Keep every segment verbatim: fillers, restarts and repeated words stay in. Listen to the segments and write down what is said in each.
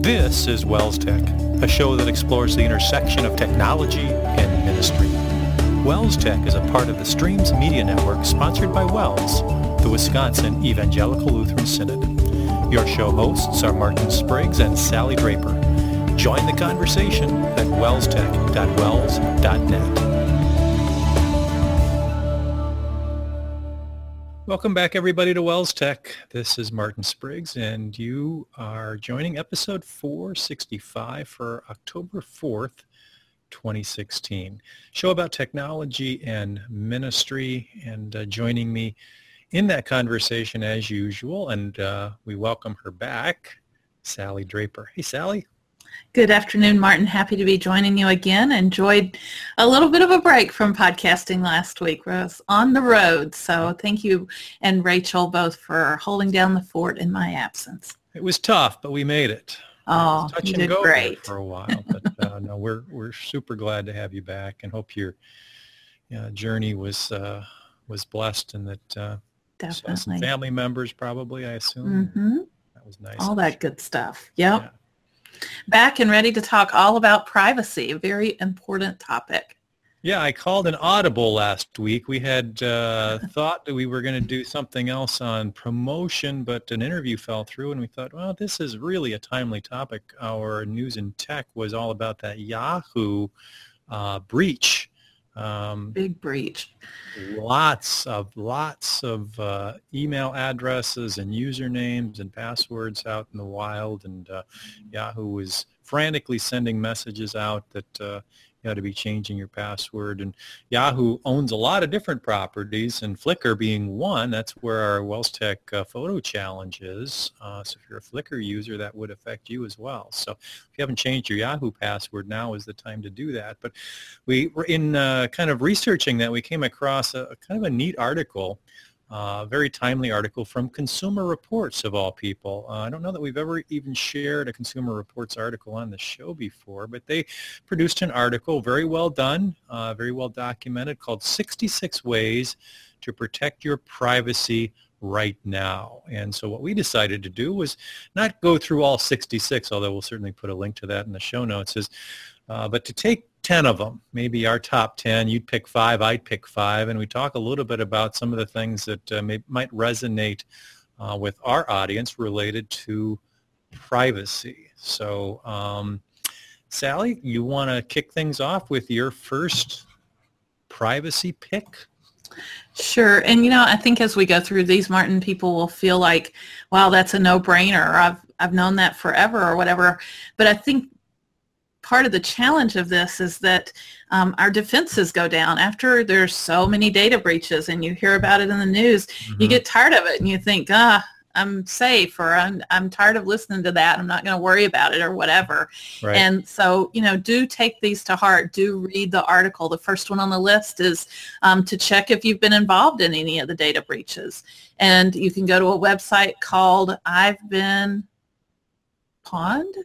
This is Wells Tech, a show that explores the intersection of technology and ministry. Wells Tech is a part of the Streams Media Network sponsored by Wells, the Wisconsin Evangelical Lutheran Synod. Your show hosts are Martin Spriggs and Sally Draper. Join the conversation at wells tech dot wells dot net. Welcome back, everybody, to Wells Tech. This is Martin Spriggs, and you are joining episode four sixty-five for October fourth, twenty sixteen. Show about technology and ministry, and uh, joining me in that conversation as usual, and uh, we welcome her back, Sally Draper. Hey, Sally. Good afternoon, Martin. Happy to be joining you again. Enjoyed a little bit of a break from podcasting last week. I was on the road, so thank you and Rachel both for holding down the fort in my absence. It was tough, but we made it. Oh, touch you and did go great for a while, but uh, no, we're we're super glad to have you back, and hope your uh, journey was uh, was blessed, and that uh, Definitely. some family members probably, I assume. Mm-hmm. That was nice. All that good stuff. Yep. Yeah. Back and ready to talk all about privacy, a very important topic. Yeah, I called an audible last week. We had uh, thought that we were going to do something else on promotion, but an interview fell through, and we thought, well, this is really a timely topic. Our news and tech was all about that Yahoo uh, breach. Um, Big breach. Lots of, lots of uh, email addresses and usernames and passwords out in the wild, and uh, Yahoo was frantically sending messages out that uh, you had to be changing your password. And Yahoo owns a lot of different properties, and Flickr being one. That's where our Wells Tech uh, photo challenge is. Uh, so if you're a Flickr user, that would affect you as well. So if you haven't changed your Yahoo password, now is the time to do that. But we were in uh, kind of researching that, we came across a, a kind of a neat article, a uh, very timely article from Consumer Reports, of all people. Uh, I don't know that we've ever even shared a Consumer Reports article on the show before, but they produced an article, very well done, uh, very well documented, called sixty-six Ways to Protect Your Privacy Right Now. And so what we decided to do was not go through all sixty-six, although we'll certainly put a link to that in the show notes, is, uh, but to take ten of them, maybe our top ten. You'd pick five, I'd pick five, and we talk a little bit about some of the things that uh, may, might resonate uh, with our audience related to privacy. So, um, Sally, you want to kick things off with your first privacy pick? Sure. And, you know, I think as we go through these, Martin, people will feel like, wow, that's a no-brainer. Or I've, I've known that forever or whatever. But I think part of the challenge of this is that um, our defenses go down after there's so many data breaches, and you hear about it in the news. Mm-hmm. You get tired of it, and you think, ah, I'm safe, or I'm, I'm tired of listening to that. I'm not going to worry about it, or whatever. Right. And so, you know, do take these to heart. Do read the article. The first one on the list is um, to check if you've been involved in any of the data breaches. And you can go to a website called I've Been Pawned.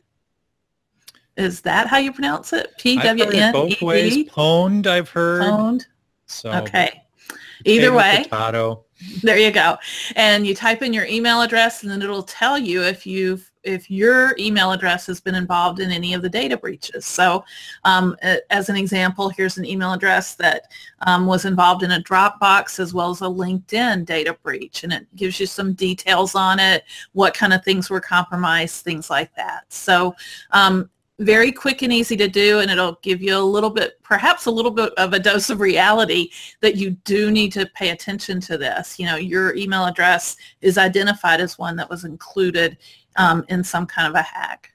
Is that how you pronounce it? P W N E D? I've heard it both ways. Pwned, I've heard. Pwned. So, okay. Either way. Potato. There you go. And you type in your email address, and then it'll tell you if you've if your email address has been involved in any of the data breaches. So um, as an example, here's an email address that um, was involved in a Dropbox as well as a LinkedIn data breach. And it gives you some details on it, what kind of things were compromised, things like that. So um, very quick and easy to do, and it'll give you a little bit, perhaps a little bit of a dose of reality that you do need to pay attention to this. You know, your email address is identified as one that was included um, in some kind of a hack.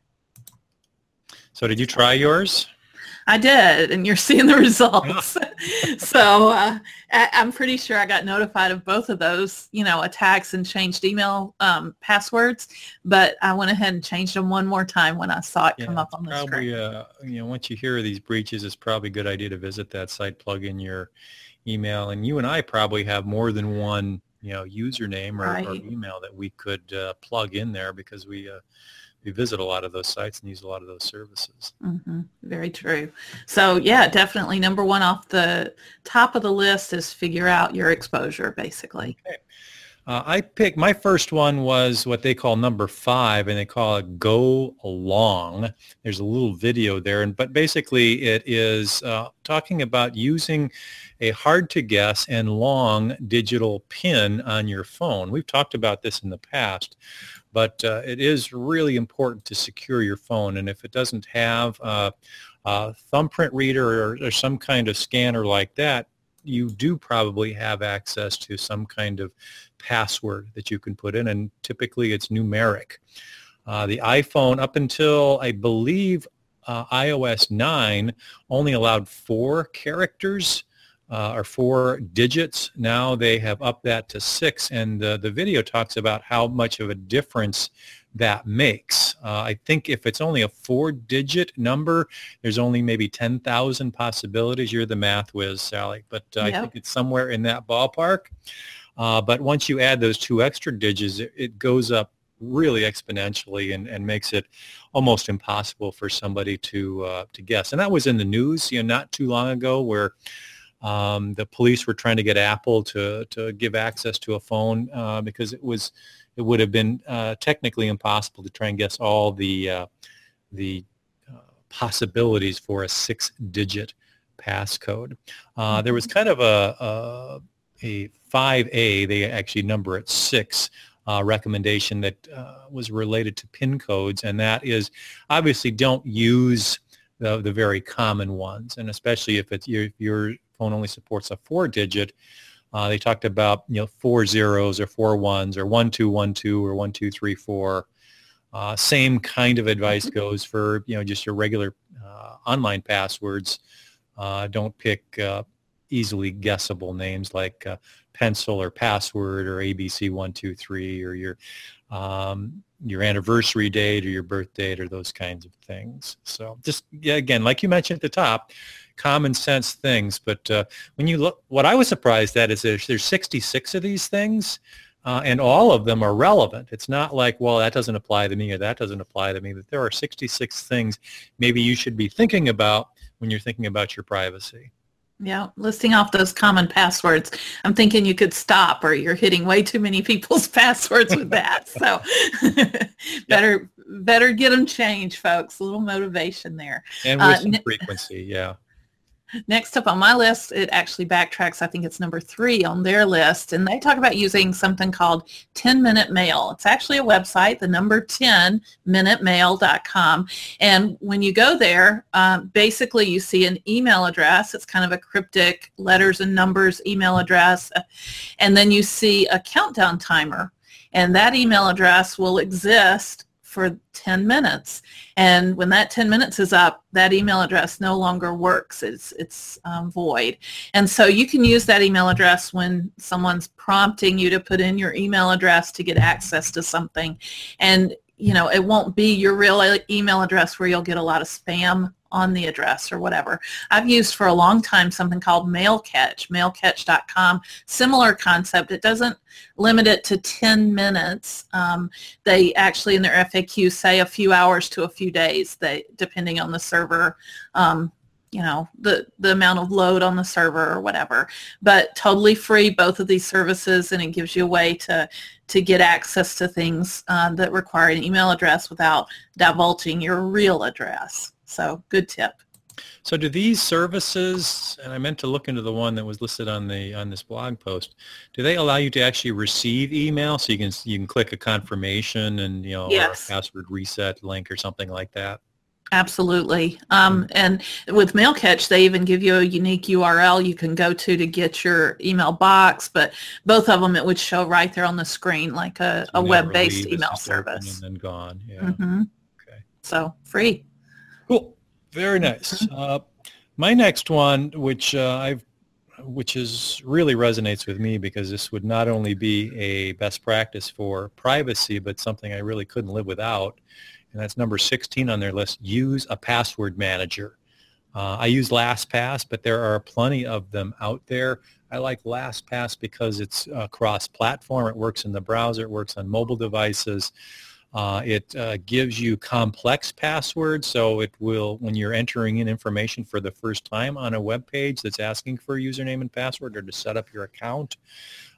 So did you try yours? I did, and you're seeing the results. So uh, I, I'm pretty sure I got notified of both of those, you know, attacks and changed email um, passwords. But I went ahead and changed them one more time when I saw it yeah, come up on the probably, screen. Uh, you know, once you hear these breaches, it's probably a good idea to visit that site, plug in your email, and you and I probably have more than one, you know, username or, right. or email that we could uh, plug in there, because we. Uh, We visit a lot of those sites and use a lot of those services. Mm-hmm. Very true. So yeah, definitely number one off the top of the list is figure out your exposure, basically. Okay. Uh, I picked, my first one was what they call number five, and they call it Go Along. There's a little video there, and but basically it is uh, talking about using a hard-to-guess and long digital PIN on your phone. We've talked about this in the past, but uh, it is really important to secure your phone, and if it doesn't have uh, a thumbprint reader or, or some kind of scanner like that, you do probably have access to some kind of password that you can put in, and typically it's numeric. Uh, the iPhone, up until I believe uh, i O S nine, only allowed four characters uh, or four digits. Now they have upped that to six, and uh, the video talks about how much of a difference that makes. Uh, I think if it's only a four-digit number, there's only maybe ten thousand possibilities. You're the math whiz, Sally, but uh, yep. I think it's somewhere in that ballpark. Uh, but once you add those two extra digits, it, it goes up really exponentially and, and makes it almost impossible for somebody to uh, to guess. And that was in the news, you know, not too long ago, where um, the police were trying to get Apple to to give access to a phone uh, because it was it would have been uh, technically impossible to try and guess all the uh, the uh, possibilities for a six-digit passcode. Uh, there was kind of a, a a five A, they actually number it six, uh, recommendation that uh, was related to PIN codes, and that is obviously don't use the, the very common ones, and especially if it's your, your phone only supports a four-digit. Uh, they talked about, you know, four zeros or four ones or one two one two or one two three four. Uh, same kind of advice goes for, you know, just your regular uh, online passwords. Uh, don't pick uh, easily guessable names like uh, pencil or password or A B C one two three or your um, your anniversary date or your birth date or those kinds of things. So just, yeah, again, like you mentioned at the top, common sense things. But uh, when you look, what I was surprised at is there's, there's sixty-six of these things, uh, and all of them are relevant. It's not like, well, that doesn't apply to me or that doesn't apply to me. But there are sixty-six things maybe you should be thinking about when you're thinking about your privacy. Yeah, listing off those common passwords. I'm thinking you could stop, or you're hitting way too many people's passwords with that. So better yep. better get them changed, folks. A little motivation there. And with uh, some frequency, yeah. Next up on my list, it actually backtracks. I think it's number three on their list, and they talk about using something called ten minute mail. It's actually a website, the number ten minute mail dot com, and when you go there, um, basically you see an email address. It's kind of a cryptic letters and numbers email address, and then you see a countdown timer, and that email address will exist for ten minutes, and when that ten minutes is up, that email address no longer works. It's it's um, void, and so you can use that email address when someone's prompting you to put in your email address to get access to something, and you know, it won't be your real email address where you'll get a lot of spam on the address or whatever. I've used for a long time something called MailCatch, mail catch dot com. Similar concept. It doesn't limit it to ten minutes. Um, they actually in their F A Q say a few hours to a few days, they, depending on the server, um, you know, the, the amount of load on the server or whatever. But totally free, both of these services, and it gives you a way to, to get access to things uh, that require an email address without divulging your real address. So good tip. So do these services, and I meant to look into the one that was listed on the on this blog post, do they allow you to actually receive email, so you can you can click a confirmation and, you know, yes. or a password reset link or something like that? Absolutely. Um, and with MailCatch, they even give you a unique U R L you can go to to get your email box, but both of them it would show right there on the screen like a, So a web-based email service. And then gone. Yeah. Mm-hmm. Okay. So free. Cool. Very nice. Uh, my next one, which uh, I've, which is really resonates with me because this would not only be a best practice for privacy, but something I really couldn't live without, and that's number sixteen on their list. Use a password manager. Uh, I use LastPass, but there are plenty of them out there. I like LastPass because it's uh, cross-platform. It works in the browser. It works on mobile devices. Uh, it uh, gives you complex passwords, so it will, when you're entering in information for the first time on a web page that's asking for a username and password or to set up your account,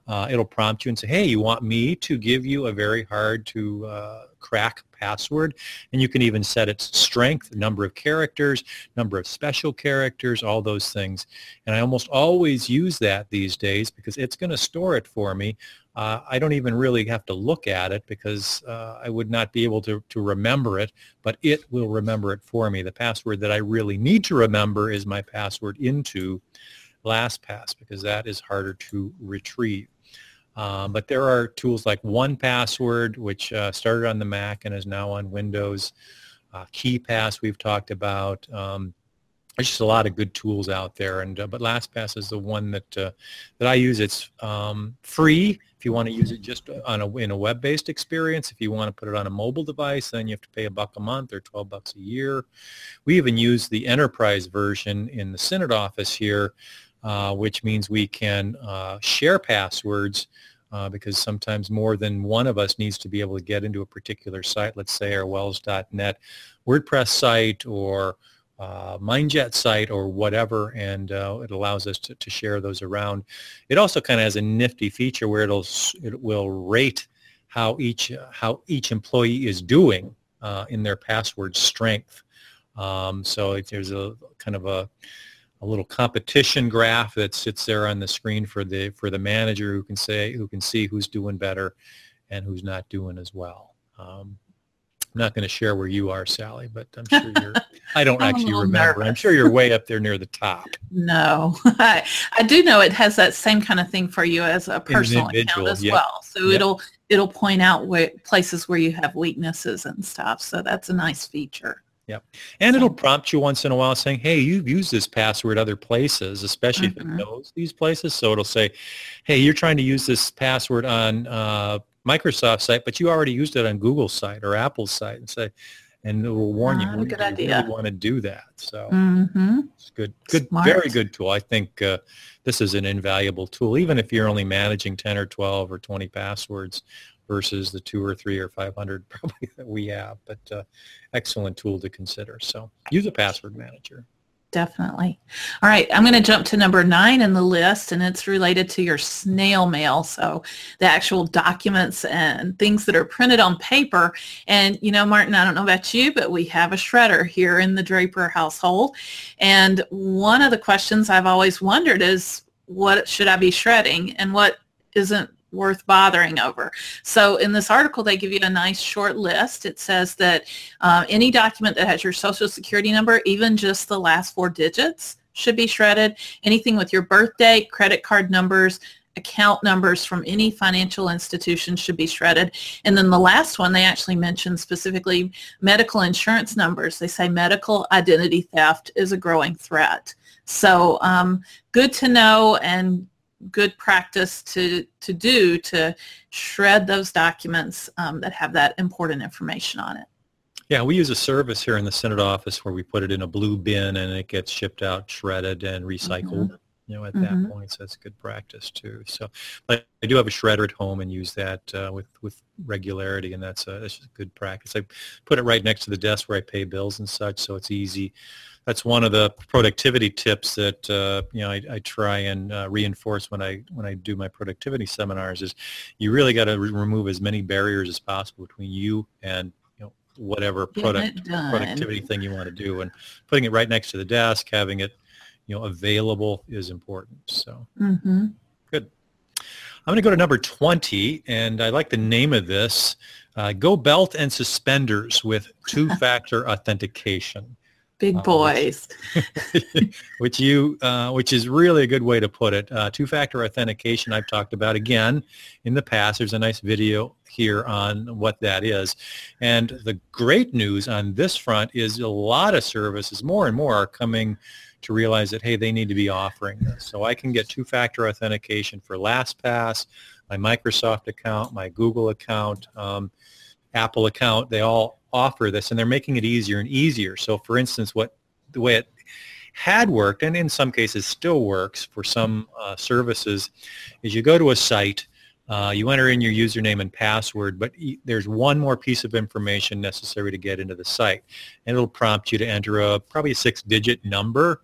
uh, it'll prompt you and say, hey, you want me to give you a very hard to uh, crack password? And you can even set its strength, number of characters, number of special characters, all those things. And I almost always use that these days because it's going to store it for me. Uh, I don't even really have to look at it because uh, I would not be able to, to remember it, but it will remember it for me. The password that I really need to remember is my password into LastPass because that is harder to retrieve. Um, but there are tools like one Password, which uh, started on the Mac and is now on Windows. Uh, KeePass we've talked about. Um, There's just a lot of good tools out there, and uh, but LastPass is the one that uh, that I use. It's um, free if you want to use it just on a in a web-based experience. If you want to put it on a mobile device, then you have to pay a buck a month or twelve bucks a year. We even use the enterprise version in the Synod office here, uh, which means we can uh, share passwords. Uh, because sometimes more than one of us needs to be able to get into a particular site. Let's say our wells dot net WordPress site or uh, MindJet site or whatever, and uh, it allows us to, to share those around. It also kind of has a nifty feature where it'll it will rate how each uh, how each employee is doing uh, in their password strength. Um, so it, there's a kind of a a little competition graph that sits there on the screen for the for the manager who can say who can see who's doing better and who's not doing as well. Um, I'm not going to share where you are, Sally, but I'm sure you're. I don't I'm actually a little remember. nervous. I'm sure you're way up there near the top. No, I, I do know it has that same kind of thing for you as a personal account individual, as yep. well. So Yep. it'll it'll point out where, places where you have weaknesses and stuff. So that's a nice feature. Yep. And it'll So- prompt you once in a while saying, hey, you've used this password other places, especially if it Mhm. knows these places. So it'll say, hey, you're trying to use this password on uh, Microsoft site, but you already used it on Google's site or Apple's site, and say, and it will warn you Ah, when good you idea. really want to do that. So Mm-hmm. it's good, good, Smart. very good tool. I think uh, this is an invaluable tool, even if you're only managing ten or twelve or twenty passwords versus the two or three or five hundred probably that we have. But uh, excellent tool to consider. So use a password manager. Definitely. All right, I'm going to jump to number nine in the list, and it's related to your snail mail. So the actual documents and things that are printed on paper. And, you know, Martin, I don't know about you, but we have a shredder here in the Draper household. And one of the questions I've always wondered is, what should I be shredding and what isn't worth bothering over? So in this article, they give you a nice short list. It says that uh, any document that has your social security number, even just the last four digits, should be shredded. Anything with your birth date, credit card numbers, account numbers from any financial institution should be shredded. And then the last one, they actually mention specifically medical insurance numbers. They say medical identity theft is a growing threat. So um, good to know and good practice to, to do to shred those documents um, that have that important information on it. Yeah, we use a service here in the Synod office where we put it in a blue bin and it gets shipped out, shredded, and recycled. Mm-hmm. You know, at Mm-hmm. that point, so that's good practice too. So, but I do have a shredder at home and use that uh, with with regularity, and that's a, that's just good practice. I put it right next to the desk where I pay bills and such, so it's easy. That's one of the productivity tips that uh, you know I, I try and uh, reinforce when I when I do my productivity seminars. Is you really got to re- remove as many barriers as possible between you and you know whatever product productivity thing you want to do, and putting it right next to the desk, having it you know available is important. So mm-hmm. Good. I'm going to go to number twenty, and I like the name of this. Uh, go belt and suspenders with two-factor authentication. Big boys. Uh, which, which you, uh, which is really a good way to put it. Uh, two-factor authentication I've talked about again in the past. There's a nice video here on what that is. And the great news on this front is a lot of services, more and more, are coming to realize that, hey, they need to be offering this. So I can get two-factor authentication for LastPass, my Microsoft account, my Google account, um, Apple account. They all offer this, and they're making it easier and easier. So for instance, what the way it had worked, and in some cases still works for some uh, services, is you go to a site, uh, you enter in your username and password, but e- there's one more piece of information necessary to get into the site, and it'll prompt you to enter a probably a six-digit number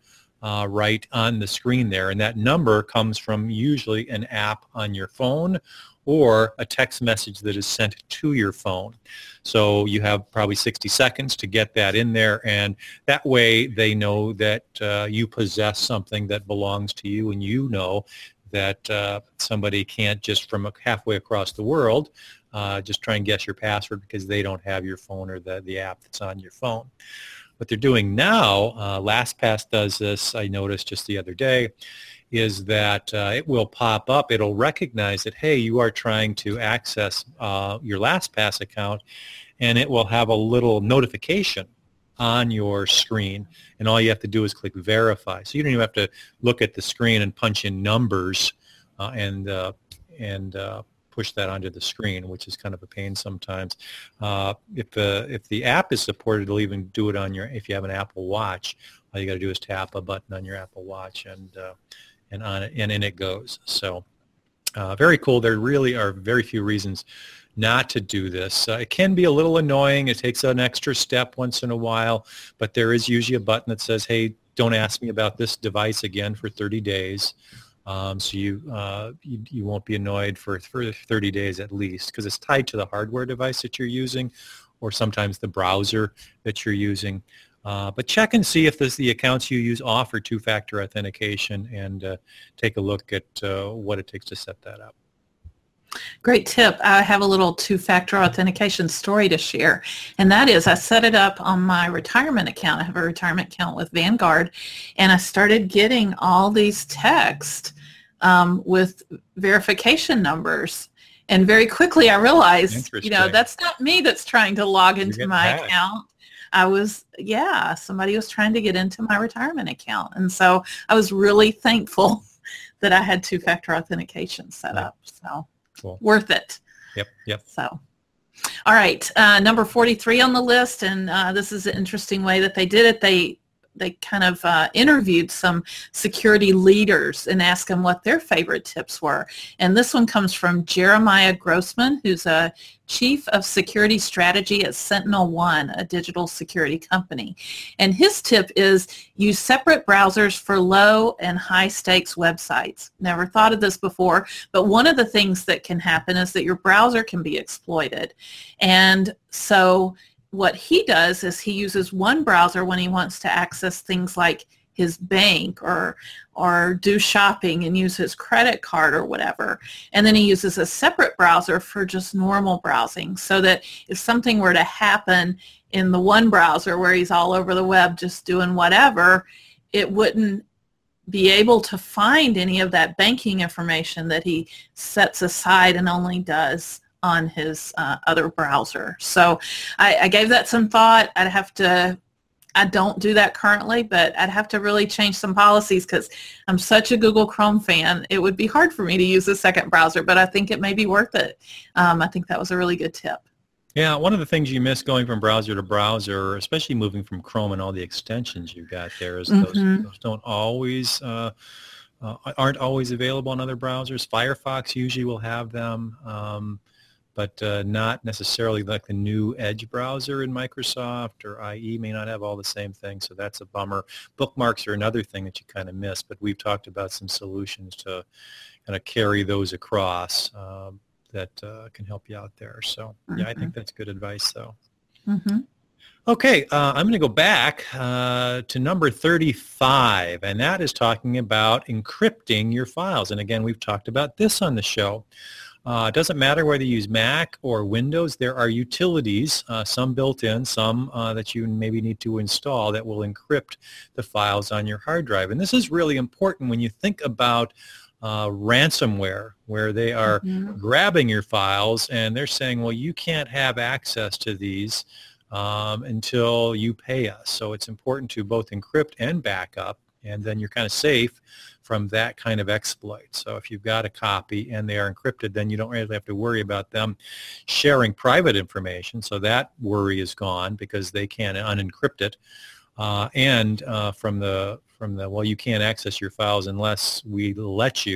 uh, right on the screen there. And that number comes from usually an app on your phone or a text message that is sent to your phone. So you have probably sixty seconds to get that in there, and that way they know that uh, you possess something that belongs to you, and you know that uh, somebody can't just from halfway across the world uh, just try and guess your password because they don't have your phone or the, the app that's on your phone. What they're doing now, uh, LastPass does this, I noticed just the other day, is that uh, it will pop up. It'll recognize that, hey, you are trying to access uh, your LastPass account, and it will have a little notification on your screen, and all you have to do is click verify. So you don't even have to look at the screen and punch in numbers uh, and uh, and uh, push that onto the screen, which is kind of a pain sometimes. Uh, if the if the app is supported, it'll even do it on your. If you have an Apple Watch, all you got to do is tap a button on your Apple Watch, and uh, and on it, and in it goes. So uh, very cool. There really are very few reasons not to do this. Uh, it can be a little annoying. It takes an extra step once in a while, but there is usually a button that says, hey, don't ask me about this device again for thirty days. Um, so you, uh, you you won't be annoyed for, for thirty days at least, because it's tied to the hardware device that you're using, or sometimes the browser that you're using. Uh, but check and see if this, the accounts you use offer two-factor authentication, and uh, take a look at uh, what it takes to set that up. Great tip. I have a little two-factor authentication story to share, and that is I set it up on my retirement account. I have a retirement account with Vanguard, and I started getting all these texts um, with verification numbers. And very quickly I realized, you know, that's not me that's trying to log into my hacked. account. I was, yeah, somebody was trying to get into my retirement account. And so I was really thankful that I had two-factor authentication set yeah. up. So cool. Worth it. Yep, yep. So, all right, uh, number forty-three on the list, and uh, this is an interesting way that they did it. They they kind of uh, interviewed some security leaders and asked them what their favorite tips were. And this one comes from Jeremiah Grossman, who's a chief of security strategy at Sentinel One, a digital security company. And his tip is use separate browsers for low and high stakes websites. Never thought of this before, but one of the things that can happen is that your browser can be exploited. And so what he does is he uses one browser when he wants to access things like his bank or or do shopping and use his credit card or whatever. And then he uses a separate browser for just normal browsing, so that if something were to happen in the one browser where he's all over the web just doing whatever, it wouldn't be able to find any of that banking information that he sets aside and only does on his uh, other browser. So I, I gave that some thought. I'd have to, I don't do that currently, but I'd have to really change some policies because I'm such a Google Chrome fan. It would be hard for me to use a second browser, but I think it may be worth it. Um, I think that was a really good tip. Yeah, one of the things you miss going from browser to browser, especially moving from Chrome and all the extensions you've got there, is those, mm-hmm. those don't always, uh, uh, aren't always available on other browsers. Firefox usually will have them. Um, but uh, not necessarily like the new Edge browser in Microsoft, or I E may not have all the same things, so that's a bummer. Bookmarks are another thing that you kind of miss, but we've talked about some solutions to kind of carry those across um, that uh, can help you out there. So mm-hmm. yeah, I think that's good advice, though. Mm-hmm. Okay, uh, I'm going to go back uh, to number thirty-five, and that is talking about encrypting your files. And again, we've talked about this on the show. Uh, it doesn't matter whether you use Mac or Windows. There are utilities, uh, some built in, some uh, that you maybe need to install, that will encrypt the files on your hard drive. And this is really important when you think about uh, ransomware, where they are mm-hmm. grabbing your files and they're saying, well, you can't have access to these um, until you pay us. So it's important to both encrypt and back up, and then you're kind of safe from that kind of exploit. So if you've got a copy and they are encrypted, then you don't really have to worry about them sharing private information. So that worry is gone because they can unencrypt it. Uh, and uh, from the from the well, you can't access your files unless we let you.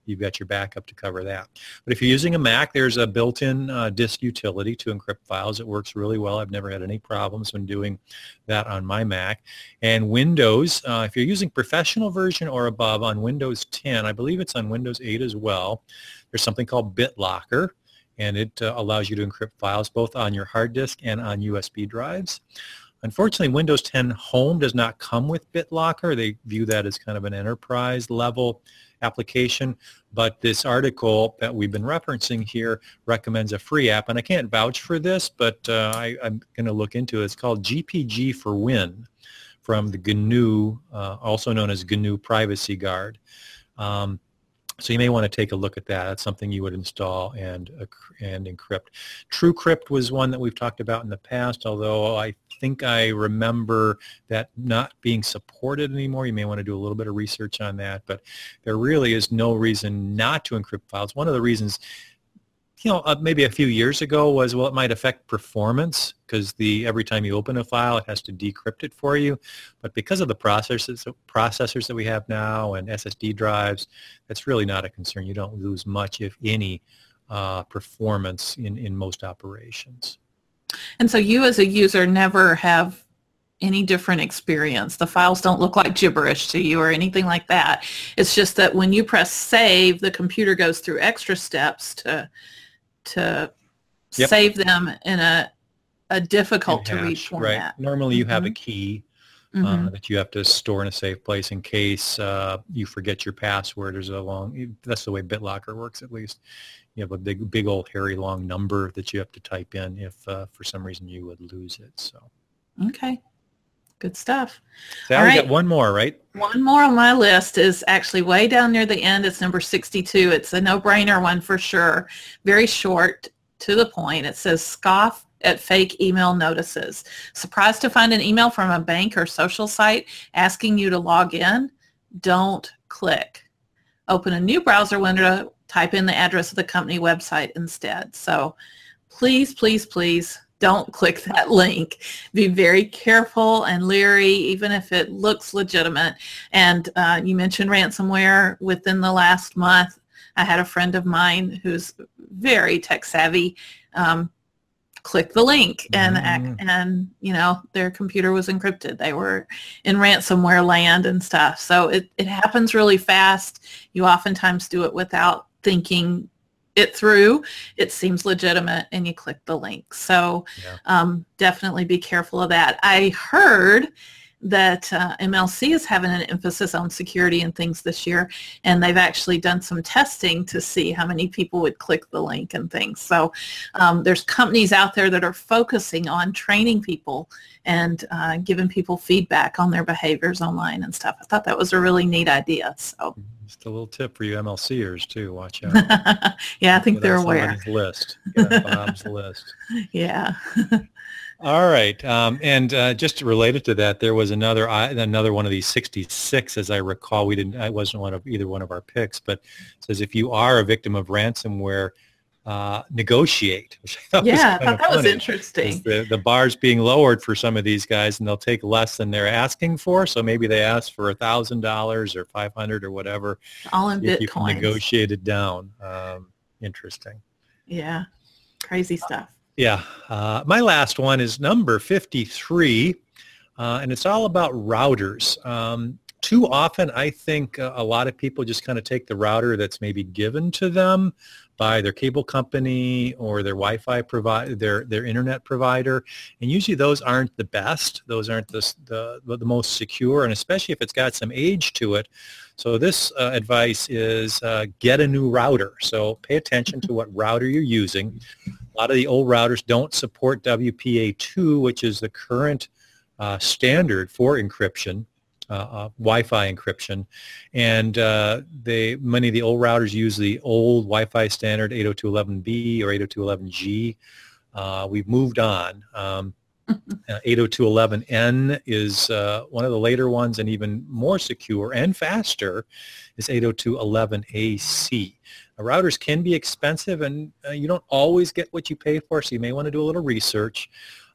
you've got your backup to cover that. But if you're using a Mac, there's a built-in uh, disk utility to encrypt files. It works really well. I've never had any problems when doing that on my Mac. And Windows, uh, if you're using professional version or above on Windows ten, I believe it's on Windows eight as well, there's something called BitLocker, and it uh, allows you to encrypt files both on your hard disk and on U S B drives. Unfortunately, Windows ten Home does not come with BitLocker. They view that as kind of an enterprise level application, but this article that we've been referencing here recommends a free app, and I can't vouch for this, but uh, I, I'm going to look into it. It's called G P G for Win from the G N U, uh, also known as G N U Privacy Guard. Um, So you may want to take a look at that. That's something you would install and uh, and encrypt. TrueCrypt was one that we've talked about in the past, although I think I remember that not being supported anymore. You may want to do a little bit of research on that, but there really is no reason not to encrypt files. One of the reasons, you know, uh, maybe a few years ago was, well, it might affect performance because the every time you open a file, it has to decrypt it for you. But because of the processors, processors that we have now and S S D drives, that's really not a concern. You don't lose much, if any, uh, performance in, in most operations. And so you as a user never have any different experience. The files don't look like gibberish to you or anything like that. It's just that when you press save, the computer goes through extra steps to to yep. save them in a a difficult to read format. Right. Normally you mm-hmm. have a key uh, mm-hmm. that you have to store in a safe place in case uh, you forget your password. There's a long, that's the way BitLocker works at least. You have a big, big old hairy long number that you have to type in if uh, for some reason you would lose it. So. Okay. Good stuff. So we got one more, right? One more on my list is actually way down near the end. It's number sixty-two. It's a no-brainer one for sure. Very short, to the point. It says, scoff at fake email notices. Surprised to find an email from a bank or social site asking you to log in? Don't click. Open a new browser window, type in the address of the company website instead. So please, please, please, don't click that link. Be very careful and leery, even if it looks legitimate. And uh, you mentioned ransomware. Within the last month, I had a friend of mine who's very tech savvy um, click the link, and mm. and you know, their computer was encrypted. They were in ransomware land and stuff. So it, it happens really fast. You oftentimes do it without thinking it through. It seems legitimate and you click the link. So yeah. um, definitely be careful of that. I heard that uh, M L C is having an emphasis on security and things this year, and they've actually done some testing to see how many people would click the link and things. So um, there's companies out there that are focusing on training people and uh, giving people feedback on their behaviors online and stuff. I thought that was a really neat idea. So just a little tip for you MLCers too. Watch out. Yeah, I think Get they're aware. List. Get on Bob's list. Yeah. All right, um, and uh, just related to that, there was another another one of these sixty-six, as I recall. We didn't. I wasn't one of either one of our picks, but it says if you are a victim of ransomware, uh, negotiate. Which I thought yeah, was I thought that funny. was interesting. The, the bar's being lowered for some of these guys, and they'll take less than they're asking for. So maybe they ask for a thousand dollars or five hundred or whatever. All in if Bitcoin. You can negotiate it down. Um, interesting. Yeah, crazy stuff. Yeah. Uh, my last one is number fifty-three, uh, and it's all about routers. Um, too often, I think uh, a lot of people just kind of take the router that's maybe given to them by their cable company or their Wi-Fi provider, their their internet provider, and usually those aren't the best. Those aren't the the, the most secure, and especially if it's got some age to it. So this uh, advice is uh, get a new router. So pay attention to what router you're using. A lot of the old routers don't support W P A two, which is the current uh, standard for encryption, uh, uh, Wi-Fi encryption. And uh, they many of the old routers use the old Wi-Fi standard eight oh two dot eleven B or eight oh two dot eleven G. Uh, we've moved on. Um, uh, eight oh two dot eleven N is uh, one of the later ones, and even more secure and faster is eight oh two dot eleven A C. Now, routers can be expensive, and uh, you don't always get what you pay for, so you may want to do a little research.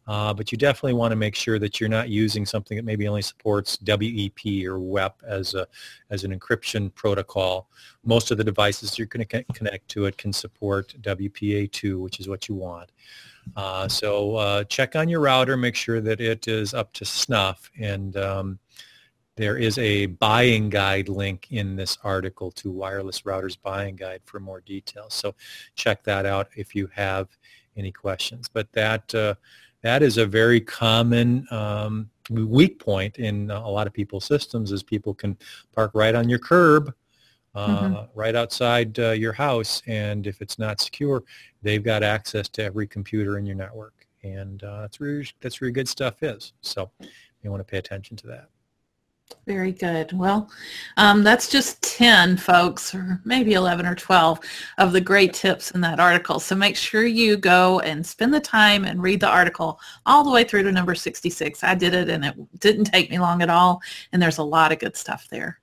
Uh, but you definitely want to make sure that you're not using something that maybe only supports W E P or W E P as a as an encryption protocol. Most of the devices you're going to connect to it can support W P A two, which is what you want. Uh, so uh, check on your router, make sure that it is up to snuff, and um, there is a buying guide link in this article to Wireless Routers Buying Guide for more details. So check that out if you have any questions. But that uh, that is a very common um, weak point in a lot of people's systems, is people can park right on your curb, uh, mm-hmm. right outside uh, your house, and if it's not secure, they've got access to every computer in your network, and uh, that's really that's where good stuff is. So you want to pay attention to that. Very good. Well, um, that's just ten, folks, or maybe eleven or twelve of the great tips in that article. So make sure you go and spend the time and read the article all the way through to number sixty-six. I did it, and it didn't take me long at all, and there's a lot of good stuff there.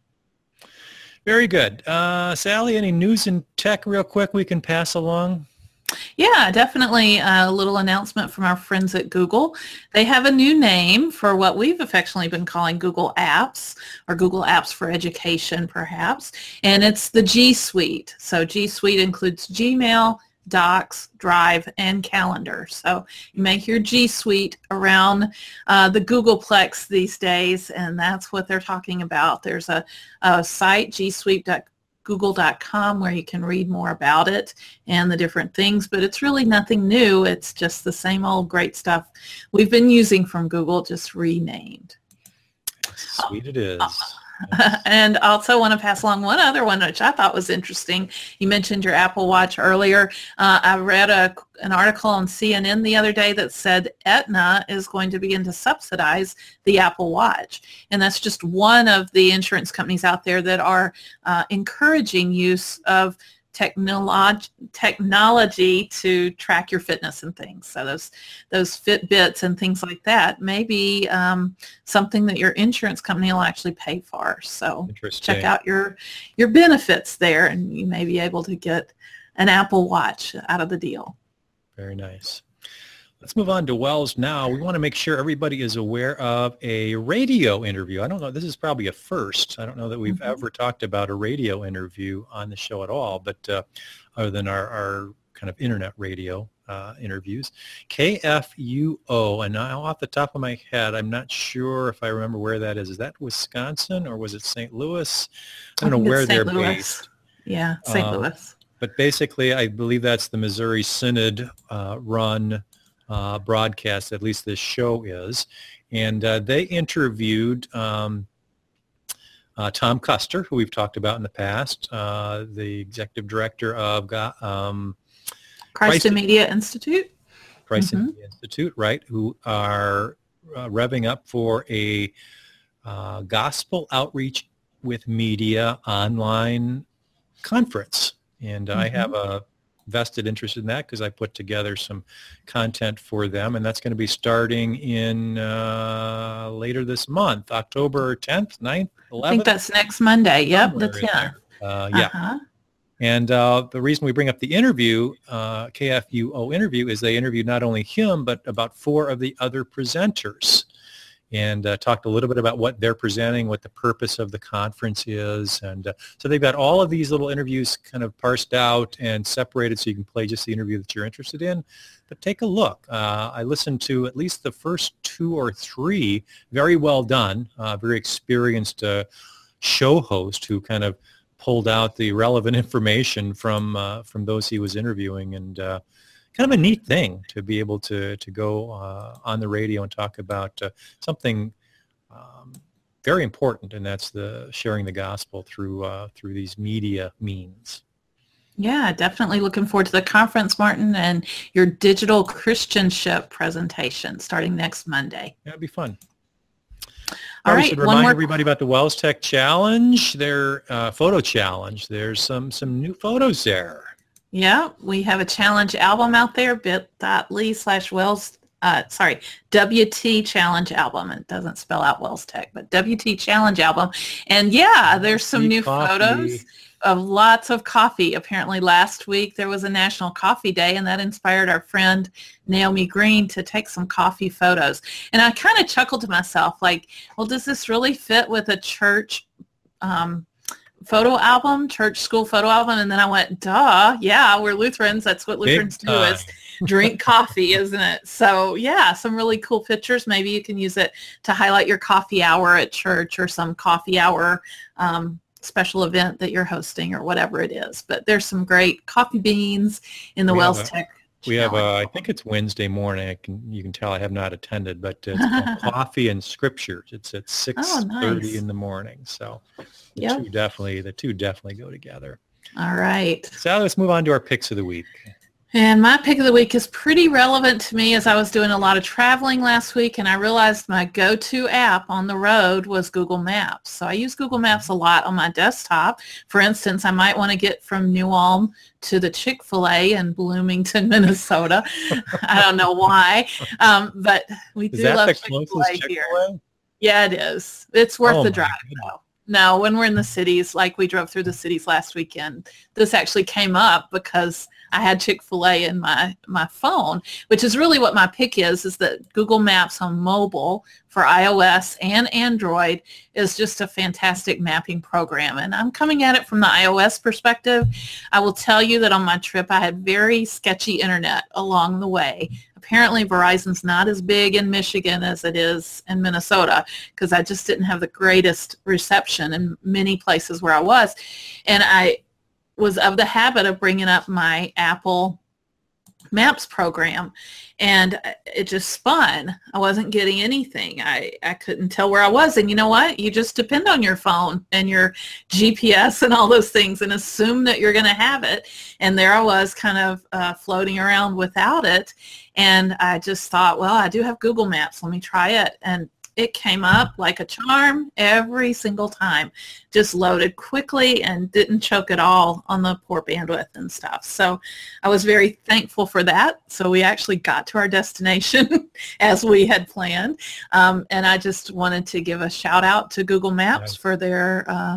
Very good. Uh, Sally, any news in tech real quick we can pass along? Yeah, definitely a little announcement from our friends at Google. They have a new name for what we've affectionately been calling Google Apps, or Google Apps for Education, perhaps, and it's the G Suite. So G Suite includes Gmail, Docs, Drive, and Calendar. So you may hear G Suite around uh, the Googleplex these days, and that's what they're talking about. There's a, a site, g suite dot com, google dot com, where you can read more about it and the different things, but it's really nothing new. It's just the same old great stuff we've been using from Google, just renamed. Sweet it is. And also want to pass along one other one, which I thought was interesting. You mentioned your Apple Watch earlier. Uh, I read a, an article on C N N the other day that said Aetna is going to begin to subsidize the Apple Watch. And that's just one of the insurance companies out there that are uh, encouraging use of technology technology to track your fitness and things. So those those Fitbits and things like that may be um, something that your insurance company will actually pay for. So check out your your benefits there, and you may be able to get an Apple Watch out of the deal. Very nice. Let's move on to Wells now. We want to make sure everybody is aware of a radio interview. I don't know, this is probably a first. I don't know that we've mm-hmm. ever talked about a radio interview on the show at all, but uh, other than our, our kind of internet radio uh, interviews. K F U O, and now off the top of my head, I'm not sure if I remember where that is. Is that Wisconsin, or was it Saint Louis? I don't I know where they're Louis. based. Yeah, Saint Um, Louis. But basically, I believe that's the Missouri Synod uh, run Uh, broadcast, at least this show is, and uh, they interviewed um, uh, Tom Custer, who we've talked about in the past, uh, the executive director of um, Christ in Media Institute. Christ mm-hmm. in Media Institute, right? Who are uh, revving up for a uh, gospel outreach with media online conference, and mm-hmm. I have a vested interest in that because I put together some content for them, and that's going to be starting in uh, later this month, October tenth, ninth, eleventh. I think that's next Monday. Yep, the tenth. Uh, yeah. Uh-huh. And uh, the reason we bring up the interview, uh, K F U O interview, is they interviewed not only him, but about four of the other presenters, and uh, talked a little bit about what they're presenting, what the purpose of the conference is. And uh, so they've got all of these little interviews kind of parsed out and separated so you can play just the interview that you're interested in. But take a look. Uh, I listened to at least the first two or three, very well done, uh, very experienced uh, show host who kind of pulled out the relevant information from uh, from those he was interviewing, and uh, kind of a neat thing to be able to to go uh, on the radio and talk about uh, something um, very important, and that's the sharing the gospel through uh, through these media means. Yeah, definitely looking forward to the conference, Martin, and your digital Christianship presentation starting next Monday. That'd be fun. All Probably right, should remind more... everybody about the Wells Tech Challenge, their uh, photo challenge. There's some some new photos there. Yeah, we have a challenge album out there, bit.ly slash Wells, uh, sorry, W T Challenge Album. It doesn't spell out Wells Tech, but W T Challenge Album. And yeah, there's some new coffee. photos. of lots of coffee. Apparently last week there was a National Coffee Day, and that inspired our friend Naomi Green to take some coffee photos. And I kind of chuckled to myself, like, well, does this really fit with a church um, photo album, church school photo album? And then I went, duh, yeah, we're Lutherans. That's what Lutherans do, is drink coffee, isn't it? So yeah, some really cool pictures. Maybe you can use it to highlight your coffee hour at church, or some coffee hour um, special event that you're hosting, or whatever it is. But there's some great coffee beans in the We Wells have a- Tech. We have, Challenge. a, I think it's Wednesday morning. I can, you can tell I have not attended, but it's called Coffee and Scripture. It's at six thirty nice. in the morning. So the Yep. two definitely, the two definitely go together. All right. So let's move on to our picks of the week. And my pick of the week is pretty relevant to me, as I was doing a lot of traveling last week, and I realized my go-to app on the road was Google Maps. So I use Google Maps a lot on my desktop. For instance, I might want to get from New Ulm to the Chick-fil-A in Bloomington, Minnesota. I don't know why, um, but we do Is that love the Chick-fil-A closest here. Chick-fil-A? Yeah, it is. It's worth Oh the my drive, goodness. though. No, when we're in the cities, like we drove through the cities last weekend, this actually came up because I had Chick-fil-A in my, my phone, which is really what my pick is, is that Google Maps on mobile for iOS and Android is just a fantastic mapping program. And I'm coming at it from the iOS perspective. I will tell you that on my trip, I had very sketchy internet along the way. Apparently Verizon's not as big in Michigan as it is in Minnesota, because I just didn't have the greatest reception in many places where I was. And I was of the habit of bringing up my Apple Maps program, and it just spun. I wasn't getting anything. I, I couldn't tell where I was. And you know what? You just depend on your phone and your G P S and all those things and assume that you're going to have it. And there I was, kind of uh, floating around without it. And I just thought, well, I do have Google Maps. Let me try it. And it came up like a charm every single time. Just loaded quickly and didn't choke at all on the poor bandwidth and stuff. So I was very thankful for that. So we actually got to our destination as we had planned. Um, and I just wanted to give a shout out to Google Maps Nice. for their uh,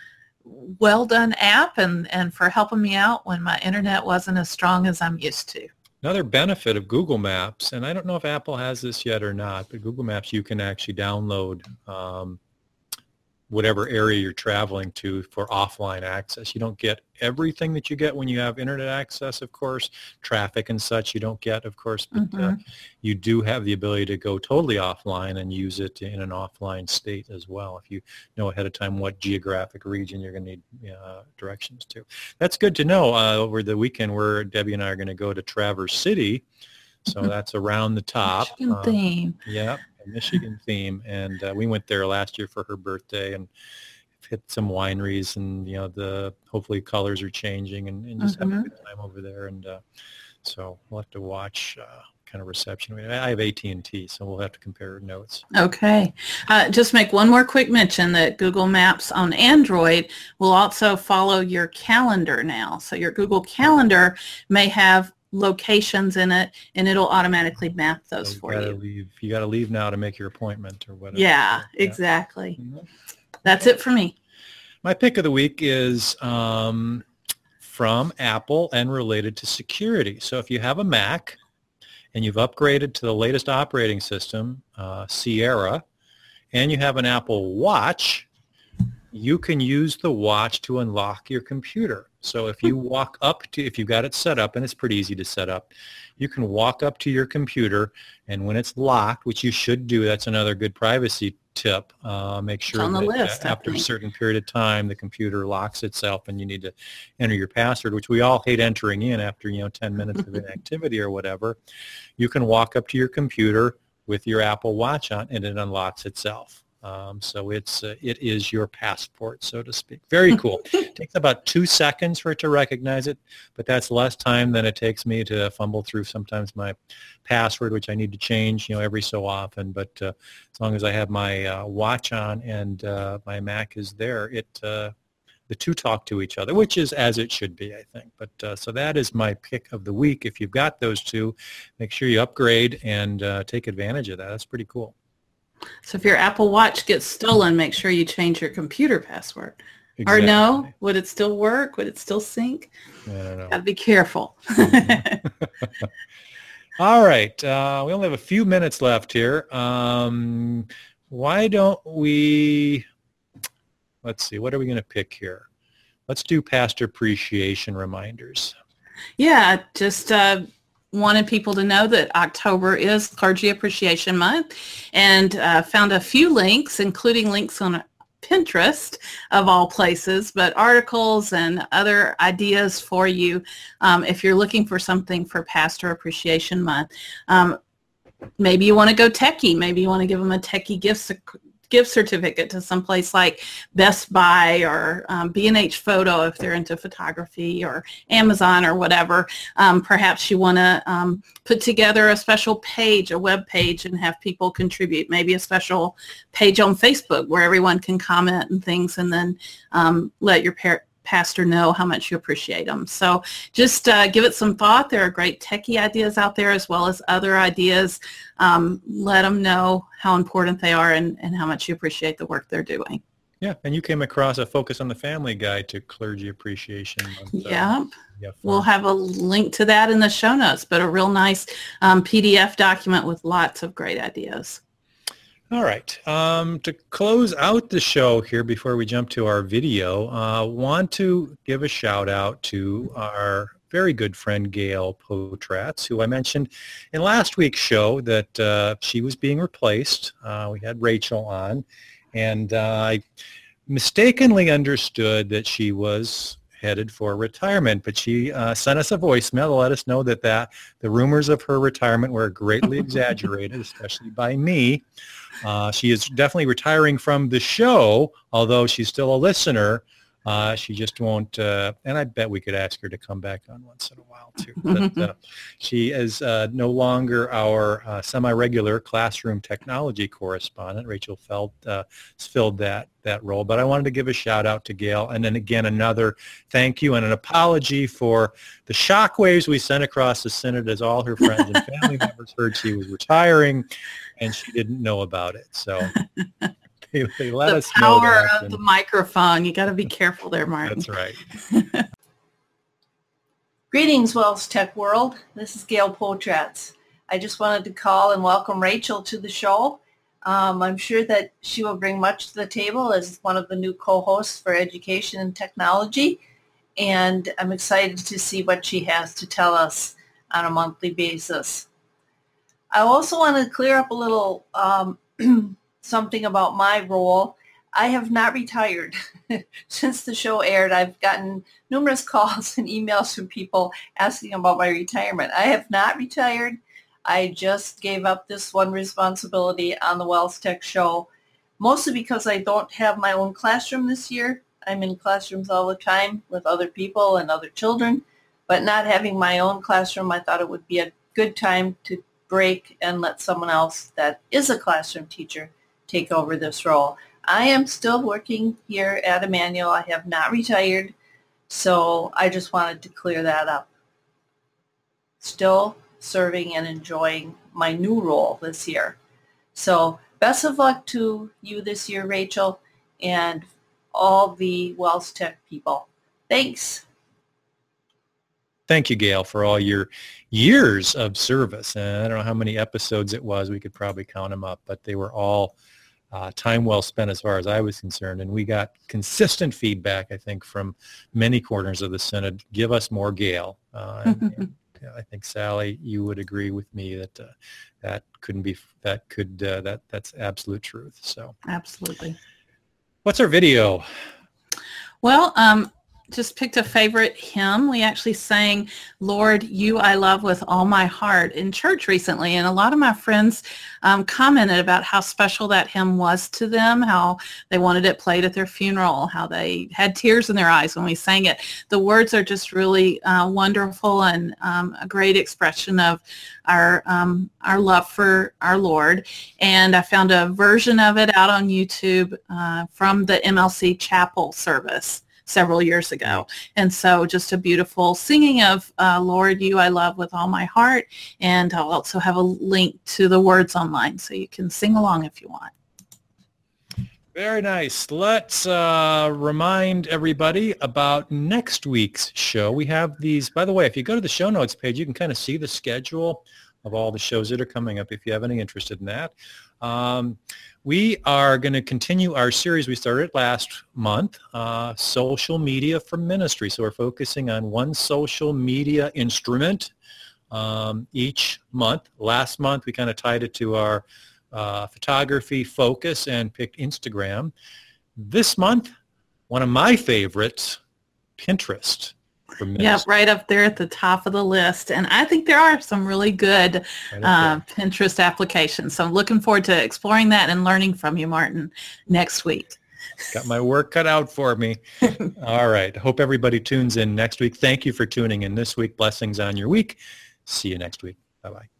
well done app, and, and for helping me out when my internet wasn't as strong as I'm used to. Another benefit of Google Maps, and I don't know if Apple has this yet or not, but Google Maps, you can actually download um, whatever area you're traveling to for offline access. You don't get everything that you get when you have internet access, of course, traffic and such you don't get, of course, but Mm-hmm. uh, you do have the ability to go totally offline and use it in an offline state as well, if you know ahead of time what geographic region you're going to need uh, directions to. That's good to know. Uh, over the weekend, where Debbie and I are going to go to Traverse City, so that's around the top. Michigan Uh, theme. yeah, a Michigan theme, and uh, we went there last year for her birthday and hit some wineries, and you know the hopefully colors are changing, and, and just have a Mhm. good time over there. And uh, so we'll have to watch uh, kind of reception. I have A T and T, so we'll have to compare notes. Okay. Uh, just make one more quick mention that Google Maps on Android will also follow your calendar now. So your Google Calendar may have locations in it, and it'll automatically map those So you for gotta you. leave. You got to leave now to make your appointment or whatever. Yeah, So, exactly. Mhm. That's it for me. My pick of the week is um, from Apple and related to security. So if you have a Mac and you've upgraded to the latest operating system, uh, Sierra, and you have an Apple Watch, you can use the watch to unlock your computer. So if you walk up to, if you've got it set up, and it's pretty easy to set up, you can walk up to your computer, and when it's locked, which you should do, that's another good privacy tip, uh, make sure on the that list, I after a think. certain period of time, the computer locks itself and you need to enter your password, which we all hate entering in after, you know, ten minutes of inactivity or whatever. You can walk up to your computer with your Apple Watch on, and it unlocks itself. Um, so it's uh, it is your passport, so to speak. Very cool. It takes about two seconds for it to recognize it, but that's less time than it takes me to fumble through sometimes my password, which I need to change, you know, every so often. But uh, as long as I have my uh, watch on and uh, my Mac is there, it uh, the two talk to each other, which is as it should be, I think. But uh, so that is my pick of the week. If you've got those two, make sure you upgrade and uh, take advantage of that. That's pretty cool. So if your Apple Watch gets stolen, make sure you change your computer password. Or no, would it still work? Would it still sync? I don't know. Gotta be careful. All right. Uh, we only have a few minutes left here. Um, why don't we, let's see, what are we going to pick here? Let's do pastor appreciation reminders. Yeah, just uh, wanted people to know that October is Clergy Appreciation Month, and uh, found a few links, including links on Pinterest of all places, but articles and other ideas for you um, if you're looking for something for Pastor Appreciation Month. Um, maybe you want to go techie. Maybe you want to give them a techie gift gift certificate to someplace like Best Buy or um, B and H Photo if they're into photography, or Amazon or whatever. Um, perhaps you want to um, put together a special page, a web page, and have people contribute. Maybe a special page on Facebook where everyone can comment and things, and then um, let your par- pastor know how much you appreciate them. So just uh, give it some thought. There are great techie ideas out there as well as other ideas. Um, let them know how important they are and, and how much you appreciate the work they're doing. Yeah, and you came across a Focus on the Family guide to Clergy Appreciation Month. Yep. Uh, we'll have a link to that in the show notes, but a real nice um, P D F document with lots of great ideas. All right. Um, to close out the show here before we jump to our video, I uh, want to give a shout out to our very good friend Gail Potratz, who I mentioned in last week's show that uh, she was being replaced. Uh, we had Rachel on, and uh, I mistakenly understood that she was headed for retirement, but she uh, sent us a voicemail to let us know that, that the rumors of her retirement were greatly exaggerated, especially by me. Uh, she is definitely retiring from the show, although she's still a listener. Uh, she just won't, uh, and I bet we could ask her to come back on once in a while too. But uh, she is uh, no longer our uh, semi-regular classroom technology correspondent. Rachel Feld uh, filled that that role. But I wanted to give a shout out to Gail, and then again another thank you and an apology for the shockwaves we sent across the Synod as all her friends and family members heard she was retiring, and she didn't know about it. So. They, they let the us know power that, of the microphone. You got to be careful there, Martin. That's right. Greetings, Wells Tech World. This is Gail Potratz. I just wanted to call and welcome Rachel to the show. Um, I'm sure that she will bring much to the table as one of the new co-hosts for Education and Technology, and I'm excited to see what she has to tell us on a monthly basis. I also want to clear up a little um, something about my role. I have not retired. Since the show aired, I've gotten numerous calls and emails from people asking about my retirement. I have not retired. I just gave up this one responsibility on the Wells Tech show, mostly because I don't have my own classroom this year. I'm in classrooms all the time with other people and other children, but not having my own classroom, I thought it would be a good time to break and let someone else that is a classroom teacher take over this role. I am still working here at Emmanuel. I have not retired, so I just wanted to clear that up. Still serving and enjoying my new role this year. So best of luck to you this year, Rachel, and all the Wells Tech people. Thanks. Thank you, Gail, for all your years of service. And I don't know how many episodes it was. We could probably count them up, but they were all Uh, time well spent as far as I was concerned, and we got consistent feedback, I think, from many corners of the Synod. Give us more Gail. Uh, and, and I think, Sally, you would agree with me that uh, that couldn't be that could uh, that that's absolute truth. So absolutely. What's our video? Well, um, just picked a favorite hymn. We actually sang Lord, You I Love with All My Heart in church recently, and a lot of my friends um, commented about how special that hymn was to them, how they wanted it played at their funeral, how they had tears in their eyes when we sang it. The words are just really uh, wonderful and um, a great expression of our um, our love for our Lord. And I found a version of it out on YouTube uh, from the M L C chapel service several years ago. And so just a beautiful singing of uh, Lord, You I Love with All My Heart. And I'll also have a link to the words online so you can sing along if you want. Very nice. Let's uh, remind everybody about next week's show. We have these, by the way, if you go to the show notes page, you can kind of see the schedule of all the shows that are coming up if you have any interest in that. Um, we are going to continue our series we started last month, uh, Social Media for Ministry. So we're focusing on one social media instrument um, each month. Last month, we kind of tied it to our uh, photography focus and picked Instagram. This month, one of my favorites, Pinterest. Yeah, right up there at the top of the list. And I think there are some really good right uh, Pinterest applications. So I'm looking forward to exploring that and learning from you, Martin, next week. Got my work cut out for me. All right. Hope everybody tunes in next week. Thank you for tuning in this week. Blessings on your week. See you next week. Bye-bye.